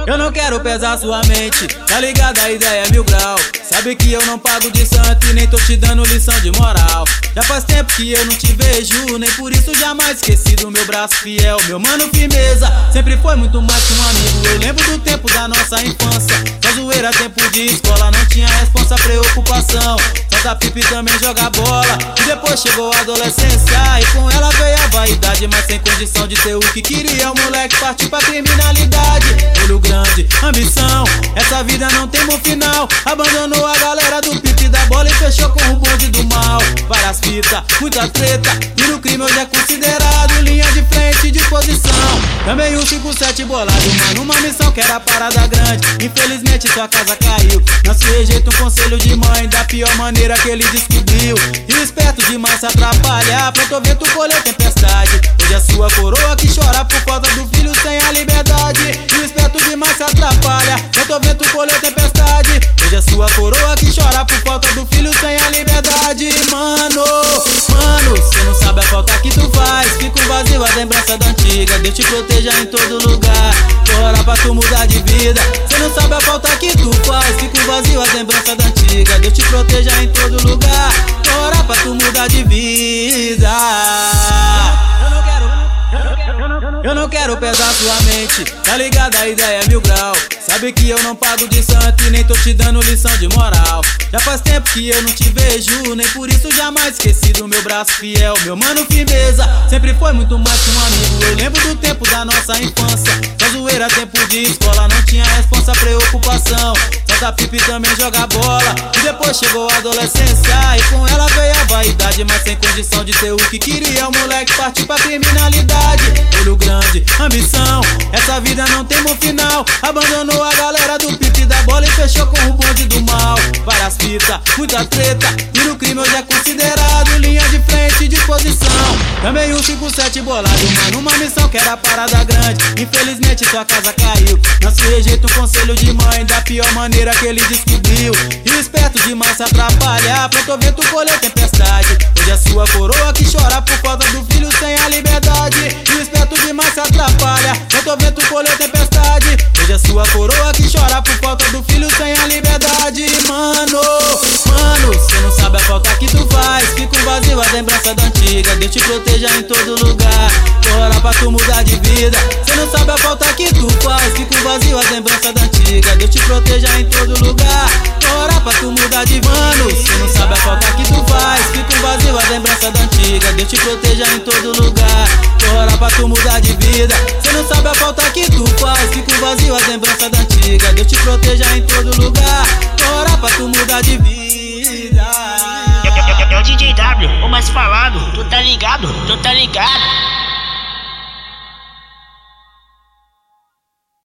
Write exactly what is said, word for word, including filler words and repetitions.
Eu não quero pesar sua mente, tá ligado? A ideia é mil grau. Sabe que eu não pago de santo e nem tô te dando lição de moral. Já faz tempo que eu não te vejo, nem por isso jamais esqueci do meu braço fiel. Meu mano, firmeza, sempre foi muito mais que um amigo. Eu lembro do tempo da nossa infância, só zoeira, tempo de escola, não tinha responsa, preocupação. Solta pipa e também joga bola. E depois chegou a adolescência e com ela veio a vaidade, mas sem condição de ter o que queria. O moleque partiu pra criminalidade. Olho grande, ambição, essa vida não tem bom final. Abandonou a galera do pipe da bola e fechou com o bonde do mal. Várias fitas, muita treta, e no crime hoje é considerado linha de frente de posição. Também um cinco sete bolado, mano, uma missão que era parada grande. Infelizmente sua casa caiu, não se rejeita um conselho de mãe da pior maneira que ele descobriu. E o esperto demais se atrapalha, plantou vento, colheu tempestade. Hoje é sua coroa que chora por falta do filho sem a liberdade. E o esperto demais se atrapalha, plantou vento, colheu tempestade. Hoje é sua coroa que chora por falta do filho sem a liberdade. Mano, mano, cê não sabe a falta que tu faz. Fica um vazio a lembrança da antiga. Deus te proteja em todo lugar, ora pra tu mudar de vida. Cê não sabe a falta que tu faz. Fica um vazio a lembrança da antiga. Deus te proteja em todo lugar, ora pra tu mudar de vida. Eu não quero pesar sua mente, tá ligado? A ideia é mil grau. Sabe que eu não pago de santo e nem tô te dando lição de moral. Já faz tempo que eu não te vejo, nem por isso jamais esqueci do meu braço fiel. Meu mano, firmeza, sempre foi muito mais que um amigo. Eu lembro do tempo da nossa infância, só zoeira, tempo de escola, não tinha responsa, preocupação. Solta pipa e também joga bola. E depois chegou a adolescência e com ela veio a vaidade, mas sem condição de ter o que queria. O moleque partiu pra criminalidade. Olho grande, ambição, essa vida não tem bom final. Abandonou a galera do pipe da bola e fechou com o bonde do mal. Várias fitas, muita treta, e no crime hoje é considerado linha de frente de posição. Também um cinco sete bolado, mano, uma missão que era parada grande. Infelizmente sua casa caiu, não se rejeita um conselho de mãe da pior maneira que ele descobriu. E o esperto demais se atrapalha, plantou vento, colheu tempestade. Hoje é sua coroa que chora por falta do filho sem a liberdade. E o esperto demais se atrapalha, plantou vento, colheu tempestade. Hoje é sua coroa que chora por falta do filho sem a liberdade. Mano, mano, cê não sabe a falta que tu faz. Fica um vazio a lembrança da antiga. Deus te proteja em todo lugar, ora pra tu mudar de vida. Cê não sabe a falta que tu faz. Fica um vazio a lembrança da antiga. Deus te proteja em todo lugar, ora pra tu mudar de vida. Mano, cê não sabe a falta que tu faz. Fica um vazio a lembrança da antiga. Deus te proteja em todo lugar, ora pra tu mudar de vida. Cê não sabe a falta que tu faz. Fica um vazio a lembrança da antiga. Deus te proteja em todo lugar, ora pra tu mudar de vida. É o D J W, o mais falado, tu tá ligado, tu tá ligado.